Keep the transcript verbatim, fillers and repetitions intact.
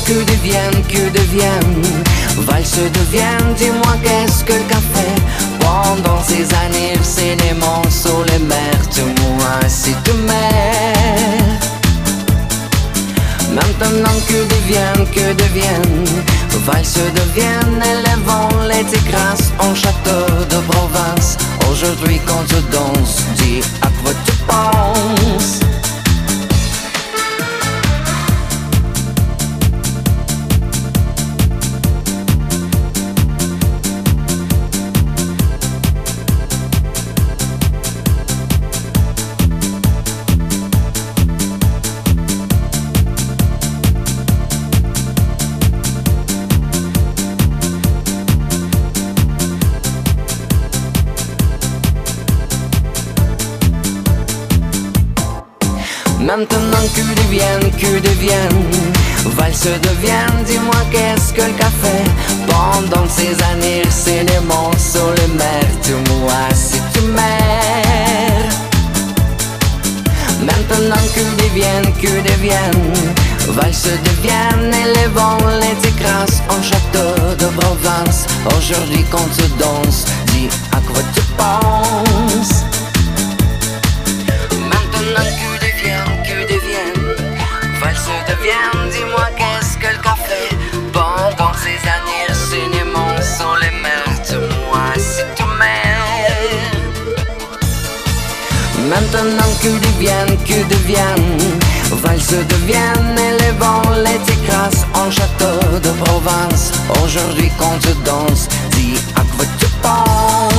que deviennent, que deviennent valse deviennent, dis-moi qu'est-ce que le café. Pendant ces années, c'est des morceaux, les mers, dis-moi si tu m'aimes. Maintenant que deviennent, que deviennent valse deviennent, et les vents les écrasent en château de province. Aujourd'hui quand je danse, dis à quoi tu penses. Maintenant que deviennent, que deviennent valse deviennent, dis-moi qu'est-ce que le café. Pendant ces années, c'est des morceaux, les mers, dis-moi si tu m'aimes. Maintenant que deviennent, que deviennent valse deviennent, et les vents les écrasent en château de province. Aujourd'hui quand tu danses, dis à quoi tu penses. Maintenant que valse deviennent, dis-moi qu'est-ce que le café. Pendant ces années, c'est des morceaux, les mers, dis-moi si tu m'aimes. Maintenant que deviennent, que deviennent valse deviennent, et les vents les écrasent en château de province. Aujourd'hui quand tu danses, dis à quoi tu penses.